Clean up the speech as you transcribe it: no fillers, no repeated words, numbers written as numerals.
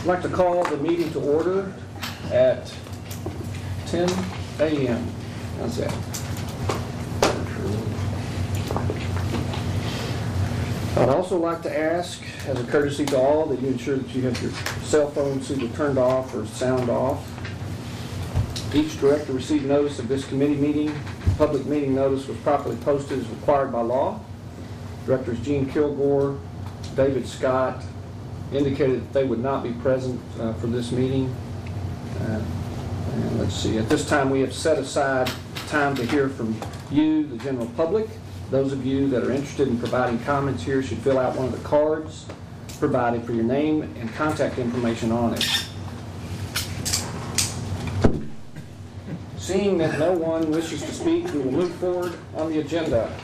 I'd like to call the meeting to order at 10 a.m. How's that? I'd also like to ask, as a courtesy to all, that you ensure that you have your cell phones either turned off or sound off. Each director received notice of this committee meeting. Public meeting notice was properly posted as required by law. Directors Gene Kilgore, David Scott indicated that they would not be present for this meeting. And let's see, at this time we have set aside time to hear from you, the general public. Those of you that are interested in providing comments here should fill out one of the cards provided for your name and contact information on it. Seeing that no one wishes to speak, we will move forward on the agenda.